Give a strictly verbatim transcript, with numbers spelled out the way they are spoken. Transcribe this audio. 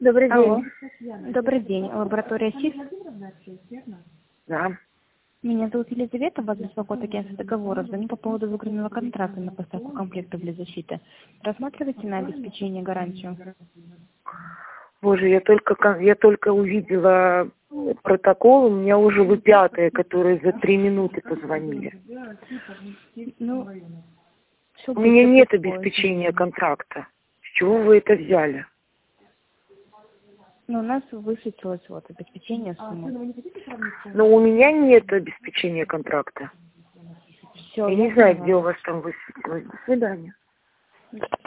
Добрый Алло. день. Добрый день. Лаборатория СИС. Да. Меня зовут Елизавета, вас беспокоит агентство договора. Звоню по поводу выигранного контракта на поставку комплектов для защиты. Рассматривайте на обеспечение гарантию. Боже, я только, кон- я только увидела протокол, у меня уже вы пятые, которые за три минуты позвонили. Ну, все У меня быстро нет происходит. обеспечения контракта. С чего вы это взяли? Но у нас высветилось вот обеспечение суммы. Но у меня нет обеспечения контракта. Все, Я я не знаю, поняла. где у вас там высветилось. До свидания.